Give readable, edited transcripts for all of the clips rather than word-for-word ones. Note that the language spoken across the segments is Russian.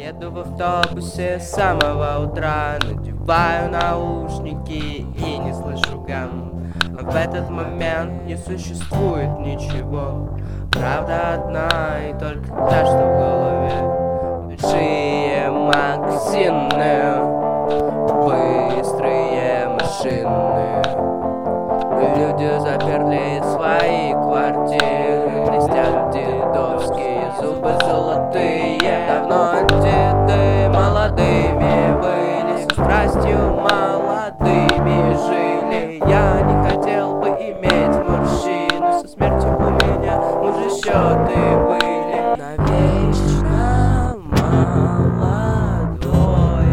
Еду в автобусе с самого утра, надеваю наушники и не слышу гам. Но в этот момент не существует ничего. Правда одна и только та, что в голове. Большие магазины, быстрые машины. Люди заперли свои квартиры, блестят дедовские зубы золотые. Давно деды молодыми были, со страстью молодыми жили. Я не хотел бы иметь морщины, со смертью у меня уже счеты были. Навечно молодой.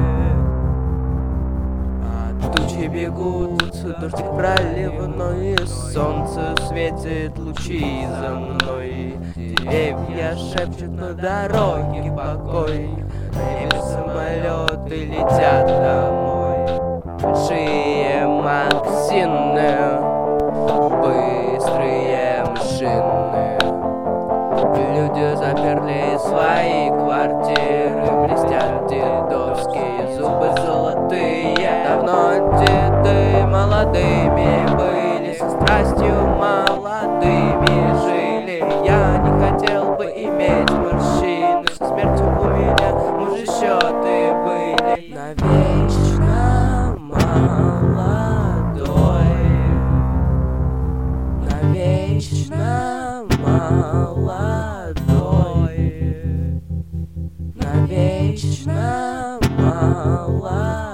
А тучи бегут, дождик проливной, солнце светит лучи за мной. Деревья шепчут на дороге покой, на небе самолеты летят домой. Большие магазины, быстрые машины. Люди заперли свои квартиры, блестят дедовские зубы золотые. Давно деды молодыми были, со страстью молодыми жили. Я не хотел бы иметь морщины, со смертью у меня уже счеты были. Навечно молодой, навечно молодой, навечно молодой.